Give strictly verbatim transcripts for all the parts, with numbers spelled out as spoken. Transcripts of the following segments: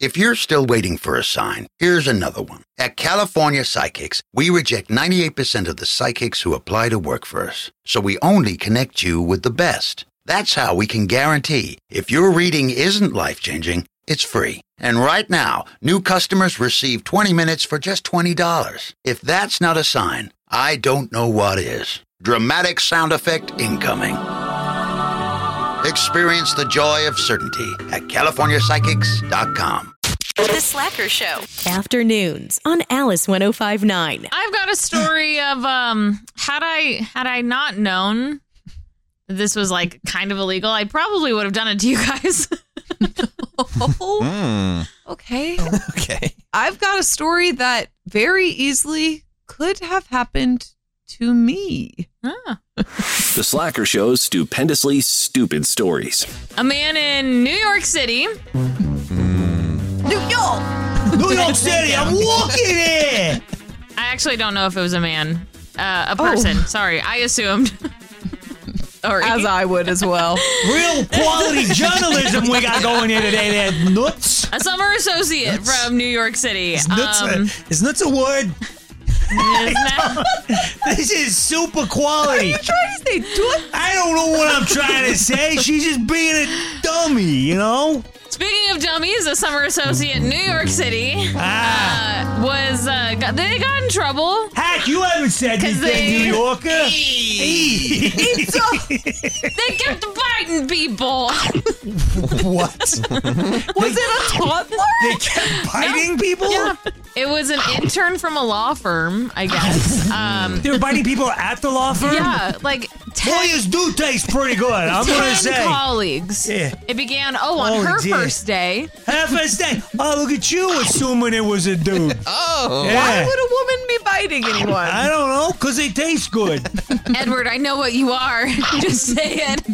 If you're still waiting for a sign, here's another one. At California Psychics, we reject ninety-eight percent of the psychics who apply to work for us. So we only connect you with the best. That's how we can guarantee if your reading isn't life-changing, it's free. And right now, new customers receive twenty minutes for just twenty dollars. If that's not a sign, I don't know what is. Dramatic sound effect incoming. Experience the joy of certainty at California Psychics dot com. The Slacker Show. Afternoons on Alice one oh five point nine. I've got a story of um had I had I not known that this was like kind of illegal, I probably would have done it to you guys. Oh, Mm. okay. Okay. I've got a story that very easily could have happened to me. Ah. The Slacker Show's stupendously stupid stories. A man in New York City. New York! New York City, I'm walking here! I actually don't know if it was a man. Uh, a person. Oh. Sorry, I assumed. Sorry. As I would as well. Real quality journalism we got going here today. They're nuts. A summer associate Nuts. from New York City. Is nuts, Um, a, is nuts a word? is that- This is super quality. Are you trying to say toot? I don't know what I'm trying to say. She's just being a dummy, you know? Speaking of dummies, a summer associate in New York City Ah. uh, was uh, got, they got in trouble. Hack, you haven't said 'Cause anything, they- New Yorker. It's a, they kept biting people. What? Was it a toddler? They kept biting people? Yeah, it was an intern from a law firm, I guess. Um, They were biting people at the law firm? yeah, like ten, Lawyers do taste pretty good, I'm going to ten say. colleagues. Yeah. It began, oh, on Oh, her dear. first day. Her first day. Oh, look at you assuming it was a dude. Oh. Yeah. Why would a woman be biting anyone? I don't know, because they taste good. Edward, I know what you are. Just say it.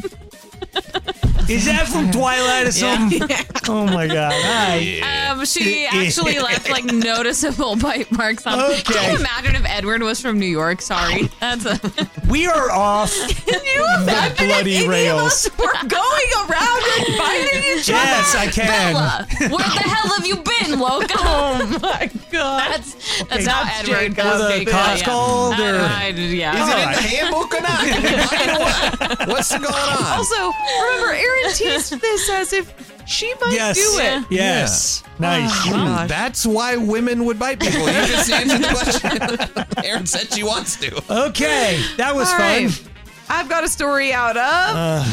Is that from Twilight or something? Oh, my God. Hi. Um, she actually left like noticeable bite marks on. Okay. Can you imagine if Edward was from New York? Sorry, that's a. We are off Can you the imagine bloody if any rails. of us were going around and biting each other? Yes, I can. Bella, where the hell have you been, Loca? Oh my God. That's that's Okay, how that's Edward Jake. goes. Was it Jacob. Costco yeah. or- I, I, yeah. Is it in Alright. the handbook or not? Can we buy it or what? What's going on? Also, remember, Erin teased this as if she might Yes. do it. Yes. Nice. Oh, Hmm, gosh. that's why women would bite people. You just answered the question. Erin said she wants to. Okay, that was All fun. right. I've got a story out of Uh.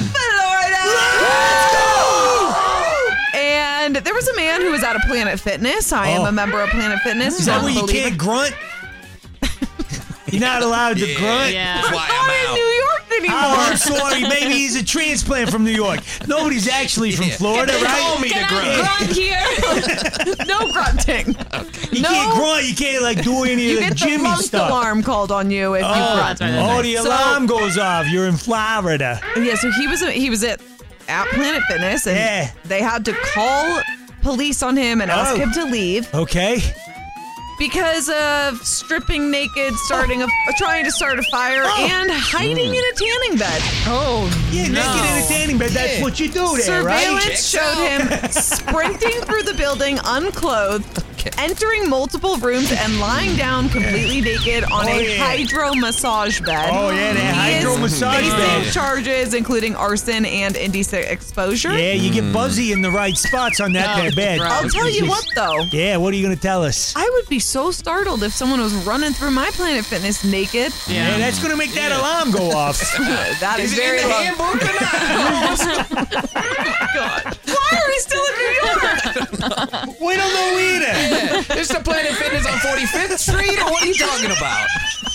Florida. And there was a man who was at a Planet Fitness. I am Oh. a member of Planet Fitness. Is that Don't where you believe can't it. grunt? You're not allowed to Yeah. grunt? Yeah. That's We're why not I'm in out. New York anymore. Oh, I'm sorry. Maybe he's a transplant from New York. Nobody's actually from Yeah. Florida, They right? told me to Can grunt. I grunt here? No grunting. You No. can't grunt. You can't like do any You of the get the Jimmy month stuff. alarm called on you if you Oh, grunt. oh, the So- alarm goes off. You're in Florida. Yeah, so he was he was at at Planet Fitness, and Yeah. they had to call police on him and ask Oh. him to leave Okay. because of stripping naked, starting a trying to start a fire, Oh. and hiding in a tanning bed. Oh Yeah, no. naked in a tanning bed. That's Yeah. what you do there, right? Surveillance Checks showed him sprinting through the building unclothed, entering multiple rooms, and lying down completely naked on Oh, a yeah. hydro massage bed. Oh, yeah, that He hydro is massage facing bed. charges including arson and indecent exposure. Yeah, you get buzzy in the right spots on that Oh, there bed. gross. I'll tell you what, though. Yeah, what are you going to tell us? I would be so startled if someone was running through my Planet Fitness naked. Yeah, Yeah. that's going to make that alarm go off. That is, Is it very in the low. handbook or not? God. Why are we still in New York? We don't know either. Yeah. Is the Planet Fitness on forty-fifth Street or what are you talking about?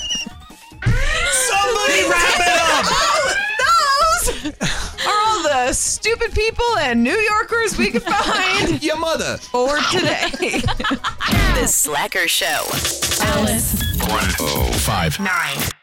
Somebody wrap it up. Those are all the stupid people and New Yorkers we could find Your mother. for today. The Slacker Show. Alice one oh five Nine.